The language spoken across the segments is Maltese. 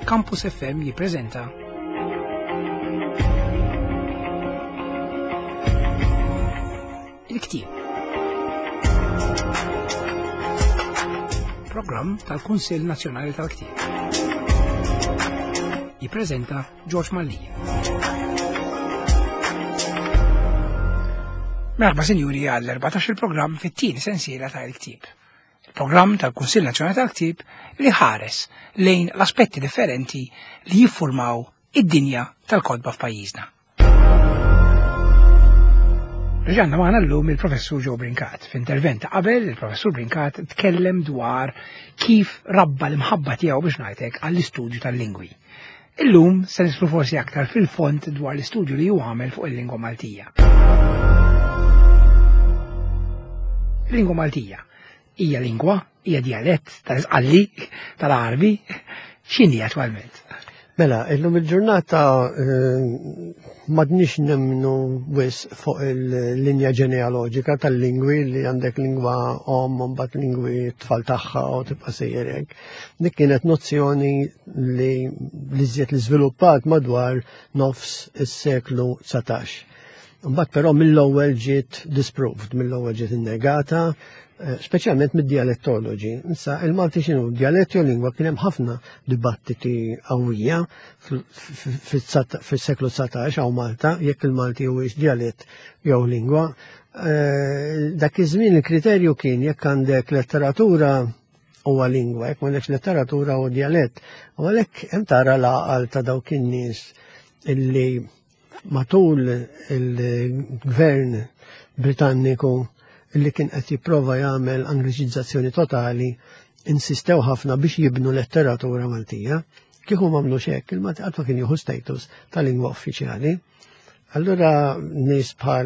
Campus FM jippreżenta Il-Ktieb. Programm tal-Kunsill Nazzjonali tal-Ktieb. Jippreżenta George Mallija. Merħba sinjuri għall-14 il-programm fit-tieni sensiela tal-Ktieb. Il-programm tal-Kunsill Nazzjonali tal-Ktieb li ħares lejn l-aspetti differenti li jiffurmaw id-dinja tal-kodba f'pajjiżna. Reġanna magħna llum il-Professur Joe Brincat. F'intervent qabel il-Professur Brincat tkellem dwar kif rabba l-imħabba tiegħu biex ngħidlek għall-istudju tal-lingwi. Illum se nislu forsi aktar fil-font dwar l-istudju li hu għamel fuq il-lingwa Maltija. Il-lingwa Maltija hija lingwa, hija dialett tal-Isqalli, tal-Arbi, x'inhi attwalment? Mela, illum il-ġurnata m'għadniex nemmnu wis fuq il-linja ġenealoġika tal-lingwi li għandek lingwa mbagħad lingwi tfal tagħha u tibqa' sejjer hekk. Dik kienet nozzjoni li żied li żviluppat madwar nofs is-seklu 19. Mbagħad però mill-ewwel ġiet disproved, mill-ewwel ġiet innegata, speċjalment mid-dialettoloġi. Issa il-Malti x'inhu dialetti u lingwa kien hemm ħafna dibattiti qawwija fis-seklu 19 hawn Malta jekk il-Malti huwiex dialett jew lingwa. Dak iż-żmien il-kriterju kien jekk għandek letteratura huwa lingwa, jekk m'għandekx letteratura u dialett. U għalhekk hemm tara l-għaqal ta' dawk in-nies illi matul il-gvern Britanniku illi kien qed jipprova jagħmel angliċizzazzjoni totali, insistew ħafna biex jibnu letteratura Maltija. Kieku m'għamlux hekk, il-Malti qatt ma kien jieħu status ta' lingwa uffiċjali. Allura nies bħal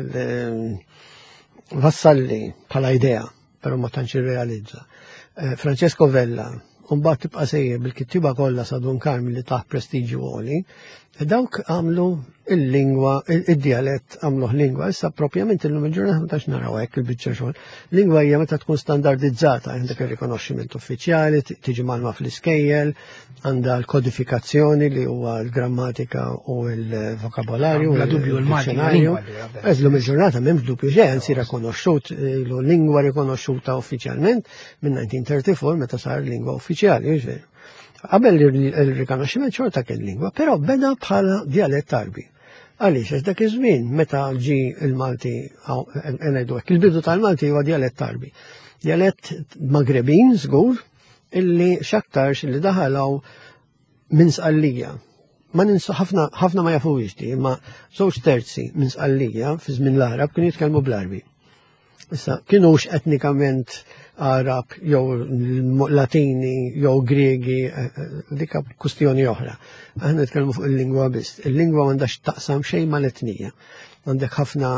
Vassalli bħala idea, però ma tantx irrealizza. Francesco Vella, mbagħad tibqa' sejjer bil-kittiba kollha sa Duncan li taħt prestiġju għoli, dawk għamlu il-lingwa, il-dialett għamluh lingwa. Issa propjament illum il-ġurnata ma tax naraw hekk il-biċċa xogħol. Lingwa hija meta tkun standardizzata, għandek ir-rikonoxximent uffiċjali, tiġi malma fl-iskejjel, għandha l-kodifikazzjoni li huwa l-grammatika u l-vokabolarju. La dubju l-dizjonarju. Illum il-ġurnata m'hemmx dubju xejn, si rikonoxxut lingwa rikonoxxuta uffiċjalment minn 1934 meta sar lingwa uffiċjali. Qabel il-rikonoxximent xorta kien lingwa, però beda bħala dialett Arbi. Għaliex, għax dak iż-żmien meta ġi il-Malti, ngħidu hekk, il-bidu tal-Malti huwa dialett Arbi. Dialett Magrebin żgur, illi x'aktarx illi daħalaw minn Sqallija. Ma ninsu ħafna ma jafuwix di, imma żewġ terzi minn Sqallija fi żmien l-Arab kienu jitkellmu bl-Arbi. Issa kienux etnikament Arab jew Latini jew Griegi, dika kwistjoni oħra. Aħna nitkellmu fuq il-lingwa biss. Il-lingwa m'għandax taqsam xejn mal-etnija. Għandek ħafna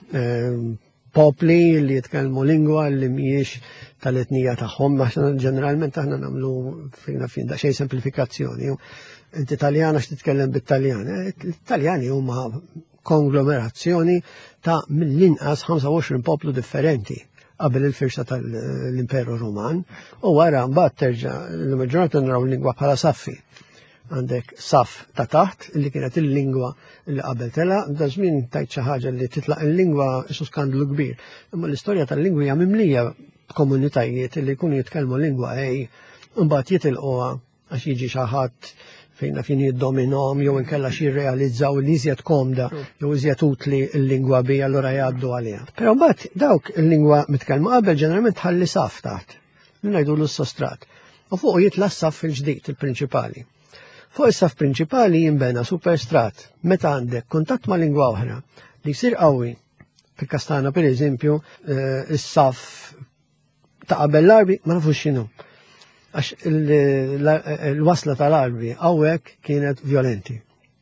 popli li jitkellmu lingwa li mhijiex tal-etnija tagħhom, ġeneralment aħna nagħmlu fin daqsxejn semplifikazzjoni. Inti Taljana x'titkellem bit-Taljan. L-Taljani huma konglomerazzjoni ta' mill-inqas 25 poplu differenti qabel il-firxa tal-Imperu Ruman, u wara mbagħad terġa' l-maġġoranza naraw lingwa bħala saffi. Għandek saff ta' taħt li kienet il-lingwa li qabel tela, da żmien tajt xi ħaġa li titlaq il-lingwa isu skandlu kbir. Imma l-istorja tal-lingwi hija mimlija komunitajiet li jkunu jitkellmu lingwa mbagħad jitilquha għax jiġi xi ħadd fejna fin jiddominom jew inkella xi jirrealizzaw li iżjed komda jew iżjed utli l-lingwa bi allura jgħaddu għaliha. Però mbagħad dawk il-lingwa mitkellma qabel ġeneralment ħalli saff taħt. Min ngħidulu s-sostrat. U fuq jitla s-saff il-ġdid il-prinċipali. Fuq is-saff prinċipali jinbena superstrat meta għandek kuntatt ma' lingwa oħra li jsir qawwi. Fil-Kastana pereżempju is-saff ta' qabel l-Arbi ma nafux x'inhu. Għax il-wasla tal-Arbi hawnhekk kienet violenti.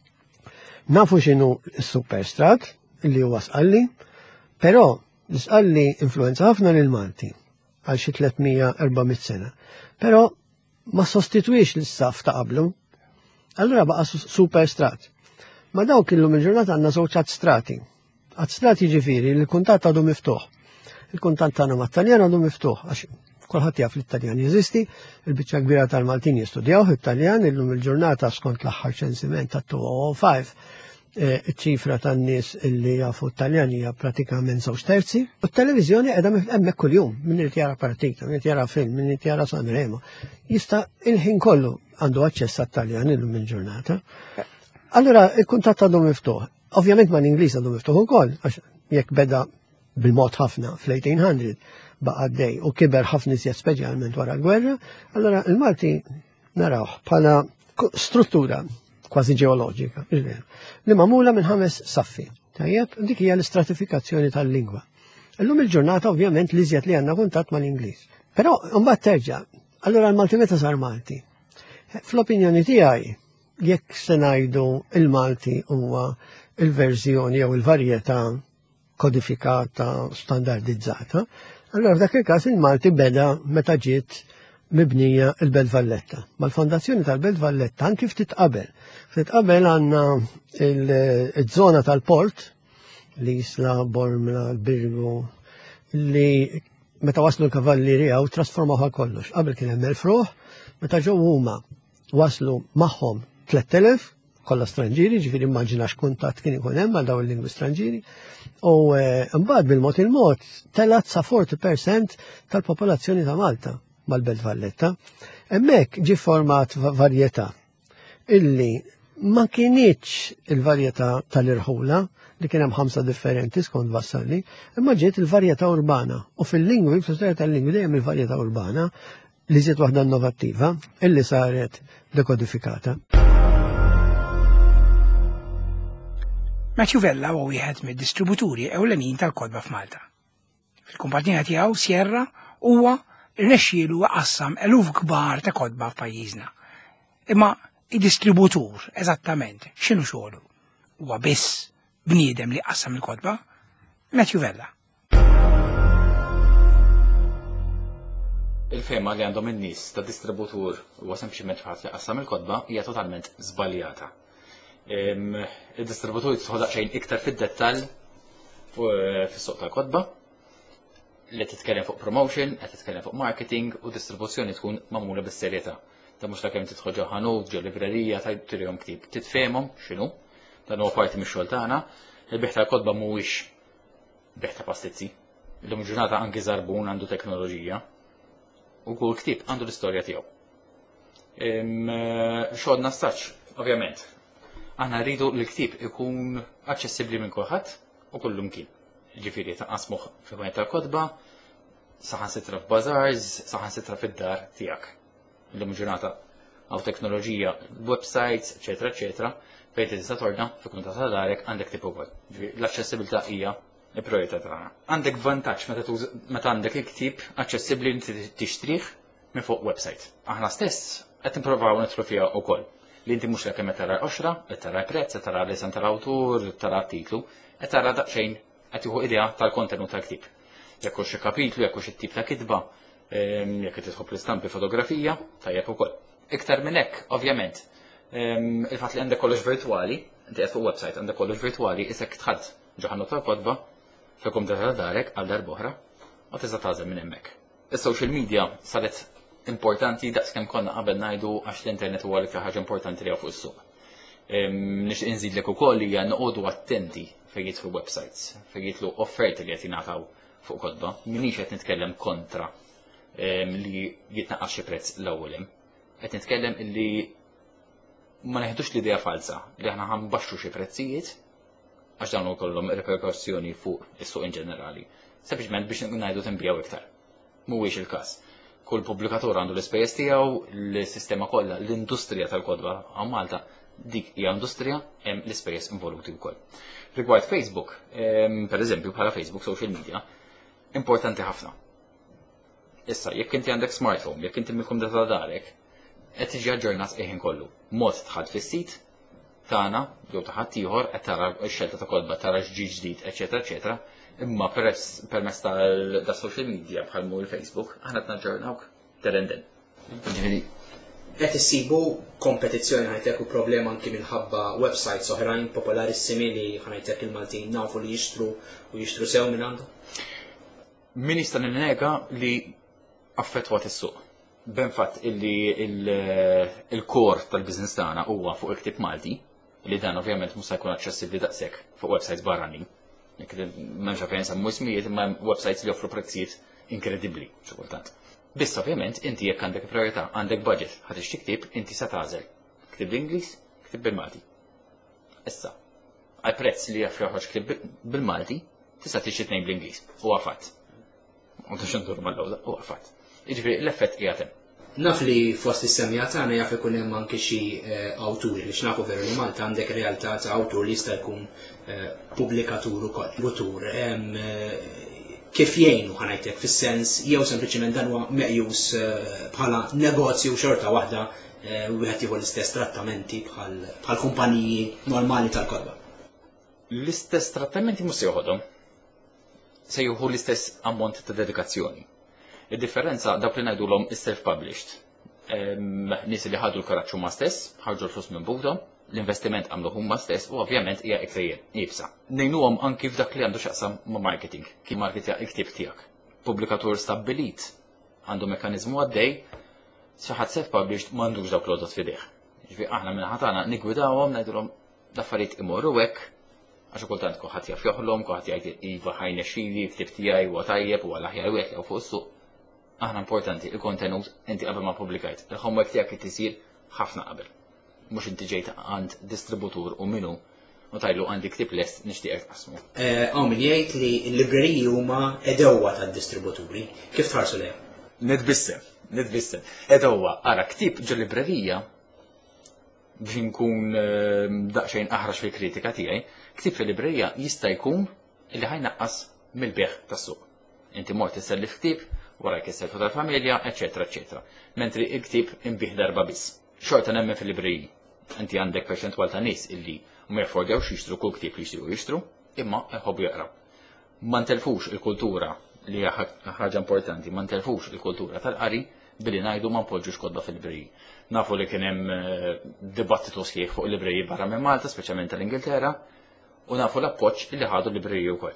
Nafu x'inhu s-superstrat li huwa Sqalli, però l-Sqalli influenza ħafna lil Malti għal xi 300-400 sena. Però ma sostitwix l-saff ta' qablu, allura baqa' superstrat. Ma dawk illum il-ġurnata għandna żewġ strati. Strati ġifieri li l-kuntatt għadu miftuħ. Il-kuntatt tagħna mat-Taljan għadu miftuħ għax Kulħadd jaf l-Italjan jeżisti, il-biċċa kbira tal-Maltin jistudjaw it-Taljan, illum il-ġurnata skont l-aħħar ċensiment tat-2005 iċ-ċifra tan-nies illi jafu t-Taljan hija pratikament 2/3. U t-televiżjoni qiegħda hemmhekk kuljum, min irid jara partita, min irid jara film, min irid jara Sanremo. Jista' il-ħin kollu għandu aċċess għat-Taljan illum il-ġurnata. Allura il-kuntatt għadu miftuħ. Ovvjament ma l-Ingliż għadu miftuħ ukoll, għax jekk beda bil-mod ħafna fl-1800 baqa' dej u kiber ħafna iżjed speċjalment wara l-gwerra, allora il-Malti narawh bħala struttura kważi ġeoloġika, li magħmula minn 5 saffi. Tajjeb, dik hija l-istratifikazzjoni tal-lingwa. Illum il-ġurnata ovvjament li iżjed li għandna kuntatt mal-Ingliż. Però mbagħad terġa', allura l-Malti meta sar Malti. Fl-opinjoni tiegħi, jekk se ngħidu il-Malti huwa il-verżjoni jew il-varjetà kodifikata, standardizzata, allora f'dak il-każ il-Malti beda meta ġiet mibnija il-Belt Valletta. Mal-fondazzjoni tal-Belt Valletta anki ftit qabel. Ftit qabel għandna il-żona tal-port, l-Isla, Bormla, l-Birgu, li meta waslu l-kavallirija u trasformawha kollox. Qabel kien hemm il-fruħ, meta ġew huma waslu magħhom 3000 kollha stranġiri, ġifieri immaġinax kuntatt kien ikun hemm għal dawn il-lingwi stranġiri. U mbagħad bil-mod il-mod telat sa 40% tal-popolazzjoni ta' Malta mal-Belt Valletta. Hemmhekk ġie format varjetà illi ma kienitx il-varjetà tal-irħula li kien hemm 5 differenti skont vassalli, imma ġiet il-varjetà urbana. U fil-lingwi, fl-istorja tal-lingwi dejjem il-varjetà urbana li żiet waħda innovattiva illi saret dekodifikata. Matthew Vella huwa wieħed mid-distributuri ewlenin tal-kodba f'Malta. Fil-kumpanija tiegħu Sierra huwa rnexxielu qassam eluf kbar ta' kodba f'pajjiżna. Imma id-distributur eżattament x'inhu xogħlu? Huwa biss bniedem li qassam il-kodba? Matthew Vella. Il-fema li għandhom in-nies ta' distributur huwa sempliċement ħadd li qassam il-kodba hija totalment żbaljata. Il-distributur jitħodaq xejn iktar fid-dettall fis-suq tal-kodba li titkellem fuq promotion, qed titkellem fuq marketing u distribuzzjoni tkun magħmula bis-serjetà. Ta' mhux kemm tidħol ġo ħanut, ġo librerija, tirihom ktib, titfehmhom x'inhu, dan huwa parti mix-xogħol tagħna. Il-beħ tal-kodba mhuwiex beħ ta' pastizzi. Illum ġurnata anki żarbun għandu teknoloġija u kull ktib għandu l-istorja tiegħu. Xogħolna staċ, ovvjament. Aħna rridu l-ktib ikun aċċessibbli minn kulħadd u kullum kien. Ġifieri tanqasmuh fil-kumment tal-kodba, saħansitra f'bażars, saħansitra fid-dar tiegħek. Illum ġurnata għaw teknoloġija, websites, eċetera, eċetera, fejn tista' torna fil-kumment ta' darek għandek tip ukoll. L-aċċessibilità hija l-priorità tagħna. Għandek vantaġġ meta għandek il-ktib aċċessibbli li tixtrih minn fuq website. Aħna stess qed nippruvaw nidħlu fiha wkoll. Li inti mhux kemm qed tara l-qoxra, qed tara l-prezz, qed tara l-isem tal-awtur, tara t-titlu, qed tara daqsxejn qed tieħu idea tal-kontenut tal-ktib. Jekk hux xi kapitlu, jekk hux it-tip ta' kitba, jekk qed tidħol l-istampi fotografija, tajjeb ukoll. Iktar minn hekk, ovvjament, il-fatt li għandek kollox virtwali, inti qed fuq website għandek kollox virtwali, isek tħadd ġo ħanut tal-kodba fil-kumputer tal-darek għal darb'oħra u tista' tagħżel minn hemmhekk. Is-social media saret importanti daqskemm konna qabel ngħidu għax l-internet huwa l-iktar ħaġa importanti li fuq is-suq. Nixtieq inżidlek ukoll li hija noqogħdu attenti fejn jidħlu websites, fejn jidħlu offerti li qed jingħataw fuq kodba. Minix qed nitkellem kontra li jitnaqqas xi prezz l-ewwel. Qed nitkellem illi ma neħdux l-idea falsa li aħna ħanbaxxu xi prezzijiet għax dawn ukollhom reperkussjoni fuq is-suq in ġenerali. Sempliċement biex ngħidu tinbijaw iktar. Mhuwiex il-każ. Kull pubblikatur għandu l-ispejjeż tiegħu, l-sistema kollha, l-industrija tal-kodba għal Malta dik hija industrija hemm l-ispejjeż involuti wkoll. Rigward Facebook, pereżempju bħala Facebook social media, importanti ħafna. Issa, jekk inti għandek smartphone, jekk inti mill-kum data darek, qed tiġi aġġornat qiegħin kollu. Mod tħadd fis-sit tagħna jew ta' ħadd ieħor qed tara x-xelta ta' kodba, tara x'ġi ġdid, eċetera, eċetera. Imma permezz tal-social media bħal mu il-Facebook, aħna t-naġġornawk terenden. Qed issibu kompetizzjoni ħajtek u problema anki minħabba websites oħrajn popolarissimi li ħajtek il-Maltin nafu li jixtru sew minn għandu? Min jista' ninnega li affettwat is-suq. Benfatt illi il-kor tal-biznis tagħna huwa fuq il-ktieb Malti, li dan ovvjament mhux se jkun aċċessibbli daqshekk fuq websites barranin. M'hemmx fejn semmu ismijiet imma websites li joffru prezzijiet inkredibbli xi kultant. Biss ovvjament inti jekk għandek priorità, għandek budget, ħad tixtri ktieb inti se tagħżel. Ktieb bl-Ingliż, ktieb bil-Malti. Issa, għal prezz li jaffri joħroġ ktieb bil-Malti, tista' tixtri tnejn bl-Ingliż. Huwa fatt. U x'indur mal-lowda, huwa fatt. Jiġifieri l-effett qiegħed hemm. Naf li fost is-semja tagħna jaf ikun hemm anke xi awturi li xnafu veru li Malta għandek realtà ta' awtur li jista' jkun pubblikatur ukoll. Butur kif jgħinu ħanajtek fis-sens jew sempliċement dan huwa meqjus bħala negozju xorta waħda wieħed jieħu l-istess trattamenti bħal kumpaniji normali tal-kodba. L-istess trattamenti mhux se joħodhom. Se jieħu l-istess ammont ta' dedikazzjoni. Il-differenza dawk li ngħidulhom is-self-published. Nies li ħadu l-karaġġ huma stess, ħarġu l-flus minn buħdhom, l-investiment għamlu huma stess u ovvjament hija iktar jibsa. Ngħinuhom anki f'dak li għandu x'aqsam ma' marketing, kif marketja l-ktieb tiegħek. Pubblikatur stabbilit għandu mekkaniżmu għaddej, xi ħadd self-published m'għandux dawk l-għodot f'idejh. Ġifieri aħna minn ħatana nigwidawhom ngħidulhom l-affarijiet imorru hekk, għax kultant kulħadd jaf joħlhom, kulħadd jgħid iva ħajna xili, ktieb tiegħi huwa tajjeb huwa l-aħjar wieħed jew fuq is-suq. Aħna importanti, il-kontenut inti qabel ma publikajt. Il-homework tiegħek qed isir ħafna qabel. Mhux inti ġejt għand distributur u minnu u tajlu għandi ktieb lest nixtieqek tqasmu. Min jgħid li l-libreriji huma edewwa tad-distributuri. Kif tħarsu lejha? Nitbissem. Edewwa, ara ktieb ġol-librerija biex nkun daqsxejn aħrax fil-kritika tiegħi, ktieb fil-librerija jista' jkun li ħajnaqqas mill-beħ tas-suq. Inti mort issellif ktieb, wara jkisselfu tal-familja, eccetera, eccetera. Mentri il-ktib imbih darba biss. Xorta nemmen fil-libriji. Inti għandek perċentwal ta' nies illi ma jaffordewx jixtru kull ktib li jixtru, imma jħobbu jaqraw. Ma ntelfux il-kultura li hija ħaġa importanti, ma ntelfux il-kultura tal-qari billi ngħidu ma npoġġux kodba fil-libriji. Nafu li kien hemm dibattitu sħiħ fuq il-libriji barra minn Malta, speċjalment tal-Ingilterra, u nafu l-appoġġ illi ħadu l-libriji wkoll.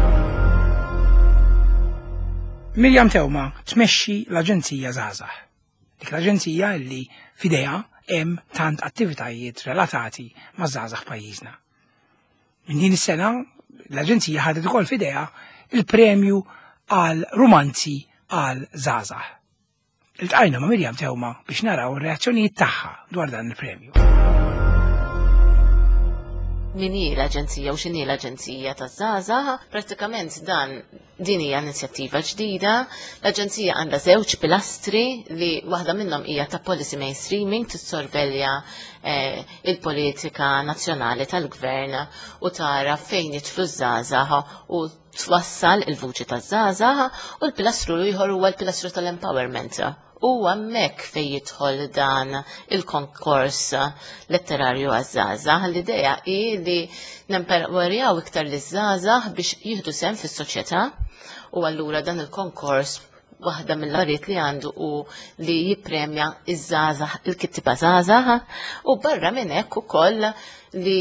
Mirjam Tewma tmexxi l-Aġenzija Żgħażagħ. Dik l-Aġenzija li f'idejha hemm tant attivitajiet relatati ma' żgħażagħ pajjiżna. Minn din is-sena l-Aġenzija ħadet ukoll f'idejha il-premju għal romanzi għal żgħażagħ. Iltqajna ma' Mirjam Tewma biex naraw ir-reazzjonijiet tagħha dwar dan il-premju. Min hi l-Aġenzija u x'inhi l-Aġenzija taż-żgħażagħ, prattikament din hija inizjattiva ġdida. L-Aġenzija għandha żewġ pilastri li waħda minnhom hija ta' policy mainstreaming tissorvelja il-politika nazzjonali tal-gvern u tara fejn jidħlu żgħażagħ u twassal il-vuċi taż-żgħażagħ u l-pilastru ieħor huwa l-pilastru tal-empowerment. U hemmhekk fejn jidħol dan il-konkors letterarju għaż-żgħażagħ, l-idea hi li nemperwerjaw iktar liż-żgħażagħ biex jieħdu sehem fis-soċjetà u allura dan il-konkors waħda mill-għariet li għandu u li jippremja iż-żgħażagħ il-kittiba żgħażagħ u barra minn hekk ukoll li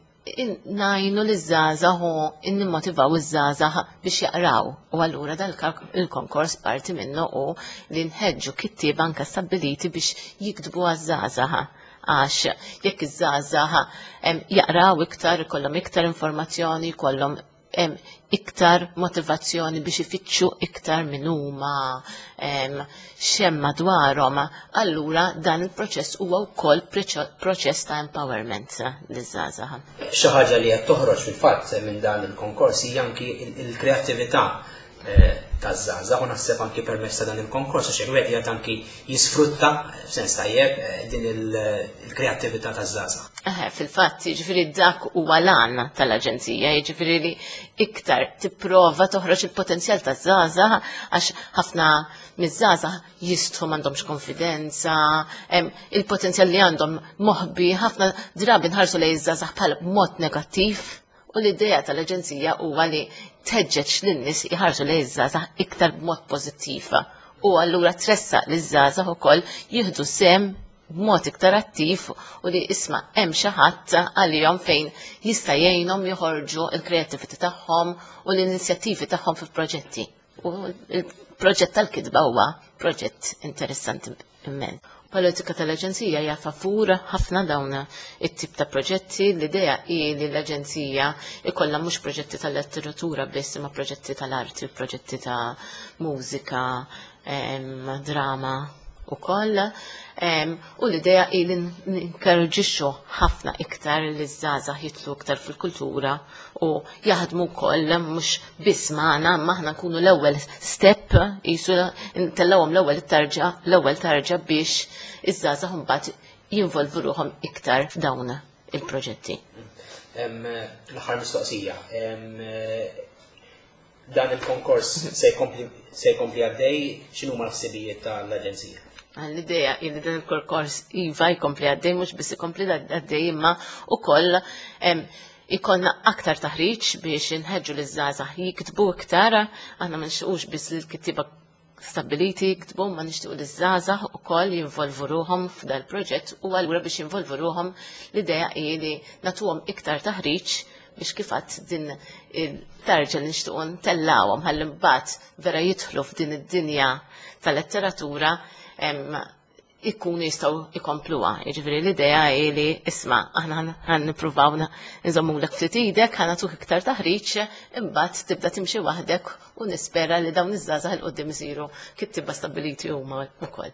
najnu l-żgħażagħ u nimmotivaw iż-żgħażagħ biex jaqraw. U allura il-konkors parti minnu u li nħeġġu kittieba anke stabbiliti biex jiktbu għaż-żgħażagħ. Għax jekk iż-żgħażagħ jaqraw iktar, ikollhom iktar informazzjoni, jkollhom iktar motivazzjoni biex ifittxu iktar minn huma xemma dwarhom, allura dan il-proċess huwa wkoll proċess ta' empowerment liż-żgħażagħ. Xi ħaġa li qed toħroġ fil-fatt minn dan il-konkors hija anki l-kreattività taż-żgħażagħ u naħseb anki permezz ta' dan il-konkors għax wieħed qiegħed anki jisfrutta sens tajjeb din il-kreattività taż-żgħażagħ. Fil-fatt, jiġifieri dak huwa l-għan tal-Aġenzija, jiġifieri li iktar tipprova toħroġ il-potenzjal taż-żgħażagħ għax ħafna miż-żgħażagħ jistħu m'għandhomx konfidenza, il-potenzjal li għandhom moħbi ħafna drabi nħarsu lejn iż-żgħażagħ bħal mod negattiv u l-idea tal-Aġenzija huwa li teġġeġ lin-nies jħarsu lejn iż-żgħażagħ iktar b'mod pożittiv u allura tressaq liż-żgħażagħ ukoll jieħdu sehem b'mod iktar attiv u li isma' hemm xi ħadd għalihom fejn jista' jgħinhom joħorġu l-kreattività tagħhom u l-inizjattivi tagħhom fil-proġetti. U il-proġett tal-kitba huwa proġett interessanti immen. Politika tal-Aġenzija hija favur ħafna dawn it-tip ta' proġetti. L-idea hi li l-Aġenzija ikollha mhux proġetti tal-letteratura biss imma proġetti tal-arti, proġetti ta' mużika, drama ukoll. U l-idea hi li ninkoraġġixxu ħafna iktar li żgħażagħ jidħlu iktar fil-kultura u jaħdmu wkoll mhux biss magħna, aħna nkunu l-ewwel step qisu ntellawhom l-ewwel tarġa biex iż-żgħażagħ mbagħad jinvolvu ruhom iktar f'dawn il-proġetti. L-aħħar mistoqsija. Dan il-konkors se jkompli għaddej, x'inhuma l-ħsibijiet tal-Aġenzija? L-idea li dan il-konkors iva jkompli għaddej, mhux biss ikompli għaddej imma wkoll ikollna aktar taħriġ biex inħeġġu liż-żgħażagħ jiktbu iktar, aħna ma nixtiequx biss l-kittiba stabiliti jiktbu, ma nixtiequ liż-żgħażagħ ukoll jinvolvu ruhom f'dal proġett u allura biex jinvolvu ruhom l-idea hi li nagħtuhom iktar taħriġ biex kifat din il-tarġa li nixtiequ ntellawhom ħalli mbagħad vera jidħlu f'din id-dinja tal-letteratura ikkunu jistgħu jkompluha. Jiġifieri l-idea hi li isma' aħna ħan nippruvaw nżommulek ftit idek, ħa nagħtuk iktar taħriġ, imbagħad tibda timxi waħdek u nispera li dawn iż-żgħażagħ il qudiem isiru kittiba stabiliti huma wkoll.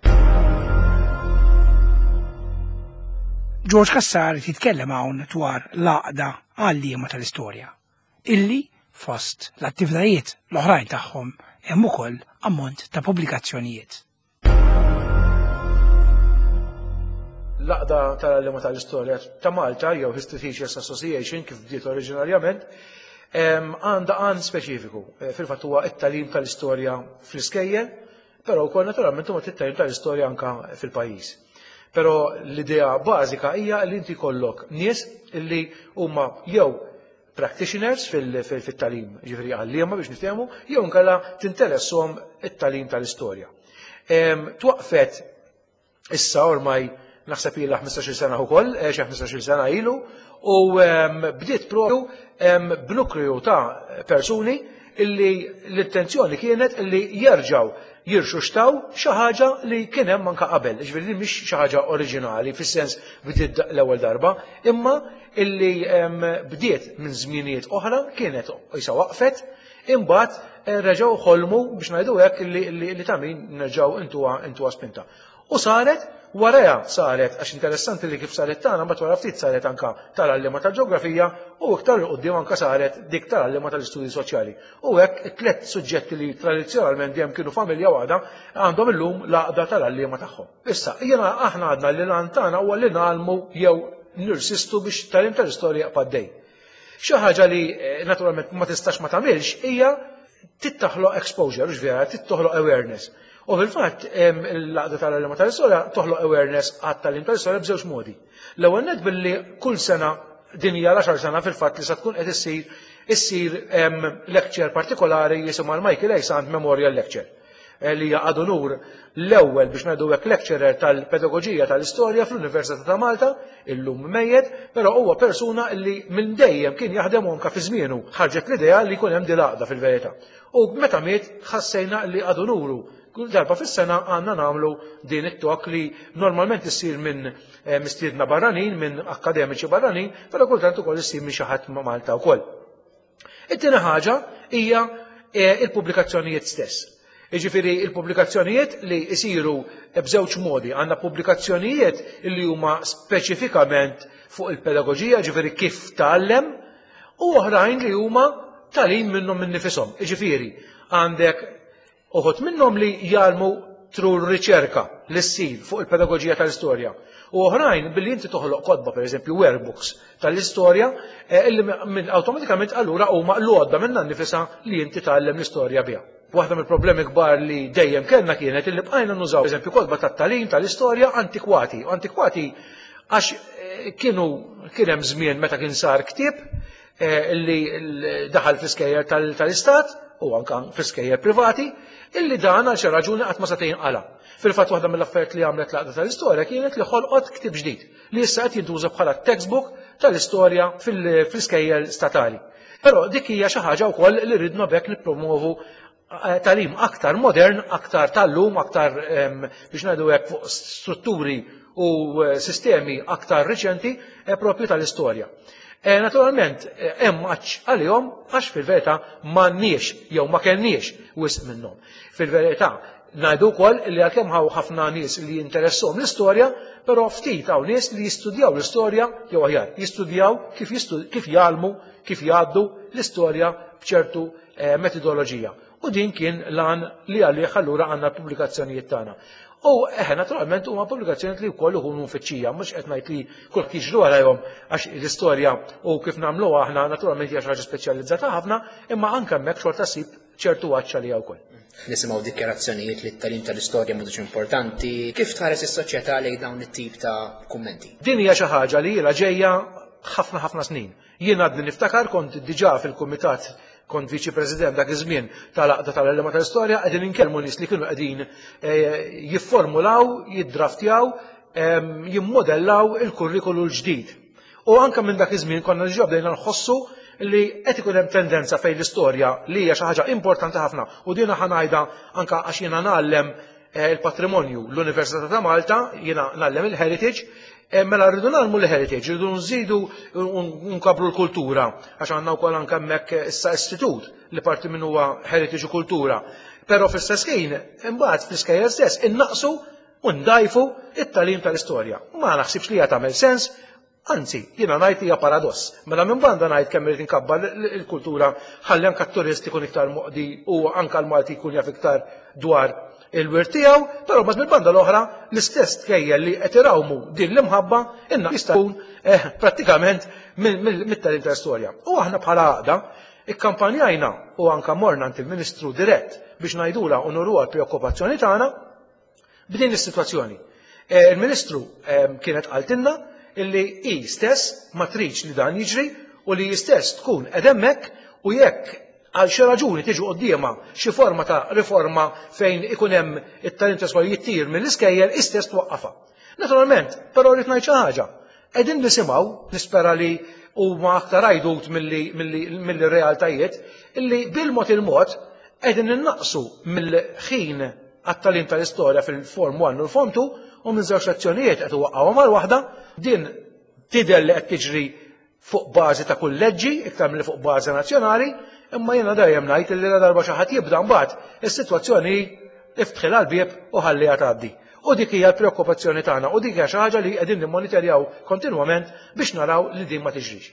George Cassar jitkellem hawn dwar l-għaqda għall-liema tal-istorja, illi fost l-attivitajiet l-oħrajn tagħhom hemm ukoll ammont ta' pubblikazzjonijiet. L-għaqda tal-liema tal-istorja ta' Malta jew History Teachers Association kif bdiet oriġinarjament għandha għan speċifiku. Fil-fatt huwa t-tagħlim tal-istorja fl-iskejjel, però wkoll naturalment huwa t-tagħlim tal-istorja anke fil-pajjiż. Però l-idea bażika hija li inti jkollok nies illi huma jew practitioners fil-tagħlim, ġifieri għalliema biex niftehmu, jew inkella tinteresshom it-tagħlim tal-istorja. Twaqfet issa ormai naħseb ilha 15-il sena wkoll, xi 15-il sena ilu, u bdiet propju b'nukleu ta' persuni illi l-intenzjoni kienet illi jerġgħu jirxuxtaw xi ħaġa li kien hemm anke qabel, ġifieri mhix xi ħaġa oriġinali fis-sens bdiet l-ewwel darba, imma illi bdiet minn żminijiet oħra kienet isa waqfet, imbagħad reġgħu ħolmu biex ngħidu hekk li ta' min nerġgħu intuha spinta. U waraha saret, għax interessanti li kif saret tagħna, mbagħad wara ftit saret anke tal-għalliema tal-ġeografija u iktar il qudiem anke saret dik tal-għalliema tal-istudji soċjali. U hekk it-tliet suġġetti li tradizzjonalment dejjem kienu familja waħda għandhom illum l-għaqda tal-għalliema tagħhom. Issa, aħna għadna li lan tagħna huwa li nagħmlu jew nirsistu biex tagħlim tal-istorja jaqbad. Xi ħaġa li naturalment ma tistax ma tagħmilx hija tittaħloq exposure, ġvera, tittoħloq awareness. U fil-fatt l-għaqda tal-għalliema tal-istorja toħloq awareness għat-tagħlim tal-istorja b'żewġ modi. L-ewwel nett billi kull sena din hija l-10 sena fil-fatt li se tkun qed issir lecture partikolari jisimha Michael A. Sant Memorial Lecture li hija għadu nur l-ewwel biex ngħidu hekk lecturer tal-pedagoġija tal-istorja fl-Università ta' Malta, illum mejjed, però huwa persuna li minn dejjem kien jaħdem anke fi żmienu ħarġet l-idea li jkun hemm din l-għaqda fil-verità. U meta miet ħassejna li għadu nuru kull darba fis-sena għandna nagħmlu din it-tok li normalment issir minn mistiedna barranin, minn akademiċi barranin, però kultant ukoll issir minn xi ħadd ma' Malta wkoll. It-tieni ħaġa hija il-pubblikazzjonijiet stess. Jiġifieri il-pubblikazzjonijiet li jsiru b'żewġ modi. Għandna pubblikazzjonijiet li huma speċifikament fuq il-pedagoġija, ġifieri kif tgħallem, u oħrajn li huma tagħlim minnhom minn nifishom. Jiġifieri għandek uħud minnhom li jgħalmu tru riċerka li ssir fuq il-pedagoġija tal-istorja. U oħrajn billi inti toħloq kodba, pereżempju workbooks tal-istorja, illi awtomatikament allura huma l-għodda minnha nnifisha li inti tgħallem l-istorja biha. Waħda mill-problemi kbar li dejjem kellna kienet illi bqajna nużaw pereżempju kodba tat-tagħlim tal-istorja antikwati. Antikwati għax kien hemm żmien meta kien sar ktieb illi daħal fl-iskejjer tal-istat u anke fl-iskejjer privati, illi dan għal xi raġuni qatt ma seta' jinqala. Fil-fatt waħda mill-affarijiet li għamlet l-għaqda tal-istorja kienet li ħolqot ktieb ġdid li issa qed jintuża bħala textbook tal-istorja fl-iskejjel statali. Però dik hija xi ħaġa wkoll li ridna bekk nippromovu talim aktar modern, aktar tal-lum, aktar biex ngħidu hekk fuq strutturi u sistemi aktar riċenti propju tal-istorja. Naturalment, hemm għalihom għax fil-verità m'għandniex jew ma kellniex wisq minnhom. Fil-verità ngħidu wkoll li għalkemm hawn ħafna nies li jinteresshom l-istorja, però ftit hawn nies li jistudjaw l-istorja jew aħjar jistudjaw kif jgħalmu, kif jgħaddu l-istorja b'ċertu metodoloġija. U din kien lan li għalih allura għandna l-pubblikazzjonijiet tagħna. U naturalment huma pubblikazzjonijiet li wkoll ikunu mfittxija, mhux qed ngħid li kull jiġru għalihom għax l-istorja u kif nagħmluha aħna naturalment hija xi ħaġa speċjalizzata ħafna, imma anke hemmhekk xorta ssib ċertu għaċċa li wkoll. Nisimgħu dikjarazzjonijiet li t-talim tal-istorja mhux importanti, kif tħares is-soċjetà lejn dawn it-tip ta' kummenti? Din hija xi ħaġa li ilha ġejja ħafna snin. Jien għadni niftakar kont diġà fil-kumitat kont viċi president dak iż-żmien tal-Aqda tal-Għallima tal-Istorja qegħdin inkellmu nies li kienu qegħdin jifformulaw, jiddraftjaw, jimmodellaw il-kurrikulu l-ġdid. U anke minn dak iż-żmien konna diġà bdejna nħossu li qed ikun hemm tendenza fejn l-istorja li hija xi ħaġa importanti ħafna u dina ħanajda anke għax jiena nagħllem il-patrimonju l-Università ta' Malta, jiena nagħllem il-heritage. Mela rridu nagħmlu l-heritage, rridu nżidu nkabru l-kultura, għax għandna wkoll anke hemmhekk issa istitut li parti minn huwa heritage u kultura. Però fl-istess ħin imbagħad fl-iskejjel stess innaqsu u ndajfu it-tagħlim tal-istorja. Ma naħsibx li hija tagħmel sens, anzi jiena ngħid hija paradoss. Mela minn banda ngħid kemm irid inkabbar il-kultura ħalli anke t-turisti jkun iktar moqdi u anke l-Malti jkun jaf iktar dwar il-wirt tiegħu, però mbagħad mill-banda l-oħra l-istess tkejjel li qed irawmu din l-imħabba inna jista' jkun prattikament mit-tagħlim tal-istorja. U aħna bħala Għaqda ikkampanjajna u anke morna ant il-Ministru dirett biex ngħidula u nurruha l-preokkupazzjoni tagħna b'din is-sitwazzjoni. Il-Ministru kienet qaltilna illi hi stess ma tridx li dan jiġri u li stess tkun qed hemmhekk u jekk għal xi raġuni tiġi qudiemha xi forma ta' riforma fejn ikun hemm it-tagħlim tal-istorja jittir mill-iskejjel istess twaqqafha. Naturalment, però rrid ngħid xi ħaġa. Qegħdin nisimgħu nispera li huma aktar għajdut mill-realtajiet illi bil-mod il-mod qegħdin innaqsu mill-ħin għat-tagħlim tal-istorja fil-Form 1 u l-Form 2 u minn żewġ sezzjonijiet qed iwaqqgħu mal waħda din tidher li qed tiġri fuq bażi ta' kull leġġi iktar milli fuq bażi nazzjonali. Imma jiena dejjem ngħid li la darba xi ħadd jibda mbagħad is-sitwazzjoni iftħilha l-bieb u ħalliha tgħaddi. U dik hija l-preokkupazzjoni tagħna u dik hija xi ħaġa li qegħdin nimmonitorjaw kontinwament biex naraw li din ma tiġrix.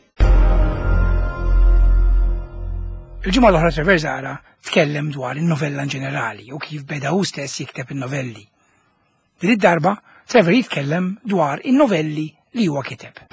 Il-ġimgħa l-oħra Trevor Zara tkellem dwar in-novella in ġenerali u kif beda hu stess jikteb in-novelli. Din id-darba Trevor jitkellem dwar in-novelli li huwa kiteb.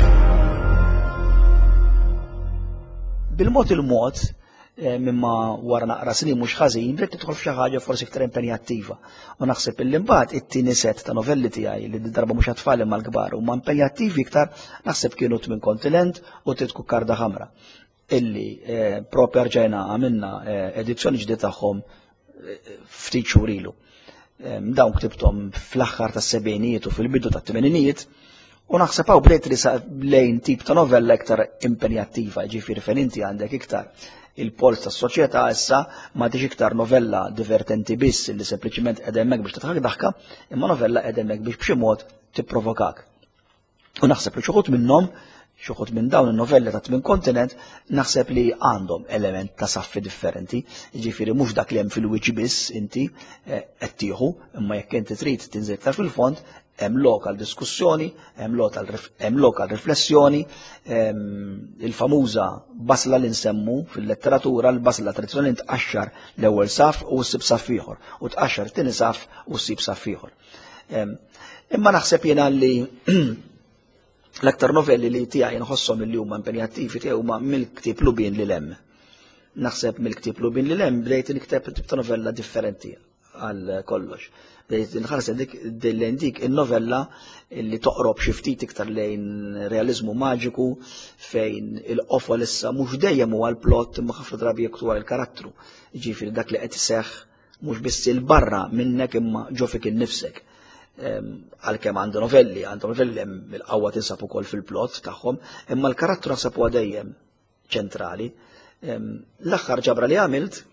Bil-mod il-mod mimma wara naqra snin mhux ħażin bdiet tidħol f'xi ħaġa forsi iktar impenjattiva. U naħseb illi mbagħad it-tieni set ta' novelli tiegħi li darba mhux għat-tfal imma l-kbar huma impenjattivi iktar naħseb kienu Tmien Kontinent u Titku Karda Ħamra illi propja rġajna għamilna edizzjoni ġdid tagħhom ftit xhur ilu. Dawn ktibthom fl-aħħar tas-sebgħinijiet u fil-bidu tat-tmeninijiet u naħseb hawn bdejt li lejn tip ta' novella iktar impenjattiva, ġifieri fejn inti għandek iktar il-pols tas-soċjetà issa m'għadix iktar novella divertenti biss li sempliċiment qiegħda hemmhekk biex titħak daħka, imma novella qiegħda hemmhekk biex b'xi mod tipprovokak. U naħseb li xi wħud minnhom, xi wħud minn dawn in-novelli ta' Tmien Kontinent naħseb li għandhom element ta' saffi differenti, jiġifieri mhux dak li hemm fil-wiċċ biss inti qed tieħu, imma jekk inti trid tinżel iktar fil-fond hemm lokal diskussjoni, hemm lokal riflessjoni, il-famuża basla li nsemmu fil-letteratura l-basla tradizzjonalment tqaxxar l-ewwel saf u ssib saf ieħor u tqaxxar tieni saf u ssib saf ieħor. Imma naħseb jiena li l-aktar novelli li tiegħi nħosshom li huma impenjattivi tiegħi huma mill-ktieb Lubin li lem. Naħseb mill-ktieb Lubin li lem bdejt nikteb tip ta' novella differenti għal kollox. Nħarsa dik il-novella li toqrob xi ftit iktar lejn realizmu maġiku fejn il-qofol issa mhux dejjem huwa l-plott imma ħafna drabi jekk il-karattru. Jiġifieri dak li qed iseħħ mhux biss il-barra minnek imma ġo fik innifsek. Għalkemm għandu novelli hemm il-qawwa tinsab ukoll fil-plott tagħhom, imma l-karattru naħseb huwa dejjem ċentrali. L-aħħar ġabra li għamilt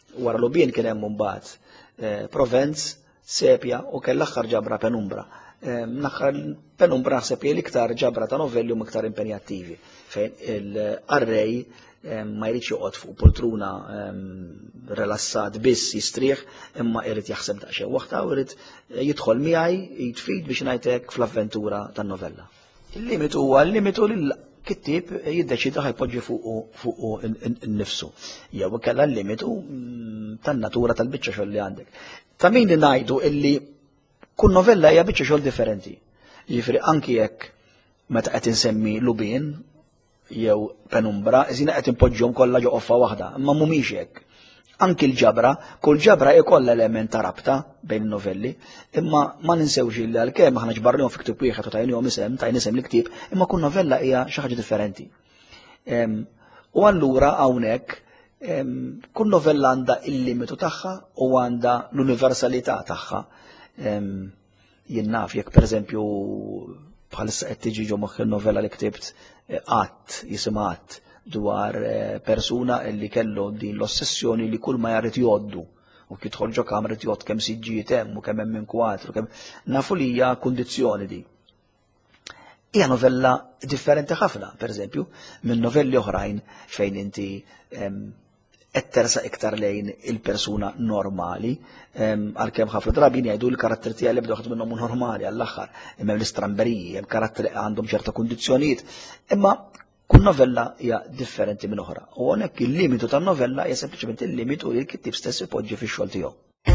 Wara Lubien kien hemm mbagħad Provence, Sepja u kell l-aħħar ġabra Penumbra. Naħħar Penumbra naħseb li l-iktar ġabra ta' novelli u iktar impenjattivi fejn il-arrej ma jridx joqgħod fuq poltruna relassat biss jistrieħ imma jrid jaħseb daqsxejn waħda u jrid jidħol miegħi jitfid biex ngħidlek fl-avventura tan-novella. Il-limitu huwa l-limitu li l-kittib jiddeċida ħajpoġġi fuq innifsu. Jew kellha l-limitu tan-natura tal-biċċa xogħol li għandek. Ta' min li ngħidu illi kull novella hija biċċa xogħol differenti. Jiġifieri anki jekk meta qed insemmi Lubien jew Penumbra, iżina qed impoġġhom kollha ġo qoffa waħda, imma mhumiex hekk. Anki l-ġabra, kull ġabra ikollha element ta' rabta bejn in-novelli, imma ma ninsewx li għalkemm aħna ġbarrihom fi ktieb wieħed u tajnihom isem l-ktieb, imma kull novella hija xi ħaġa differenti. U allura hawnhekk kull novella għandha il-limitu tagħha u għandha l-universalità tagħha. Jien naf jekk pereżempju bħalissa qed tiġi ġo moħħ il-novella li ktibt Qatt, jisimha Qatt, dwar persuna li kellu din l-ossessjoni li kull ma jarid jgħoddu u kitħol ġo kamra jgħod kemm siġġijiet hemm u kemm hemm inkwatru, kemm nafu li hija kundizzjoni di. Hija novella differenti ħafna, pereżempju, minn novelli oħrajn fejn inti qed tersa iktar lejn il-persuna normali, għalkemm ħafna drabi jgħidu l-karatter tiegħi li bdew ħadd minnhom normali għall-aħħar, imma l-istramberiji, hemm karatteri għandhom ċerta kundizzjonijiet, imma kull novella hija differenti minn oħra. U hawnhekk il-limitu tan-novella hija sempliċement il-limitu li l-kittib stess ipoġġi fix-xogħol tiegħu.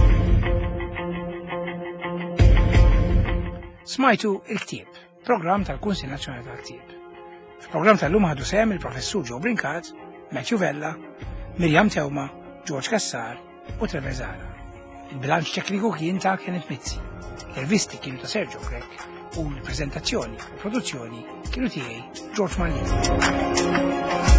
Smajtu il-ktieb, programm tal-Kunsill Nazzjonali tal-Ktieb. Fil-programm tal-lum ħadu sehem il-professur Joe Brinkat, Matthew Vella, Mirjam Tewma, George Kassar u Trevor Zara. Il-bilanċ tekniku kien ta' Kenneth Mizzi. L-intervisti kienu ta' Sergio Grek u l-preżentazzjoni u produzzjoni kienu tiegħi George Mallini.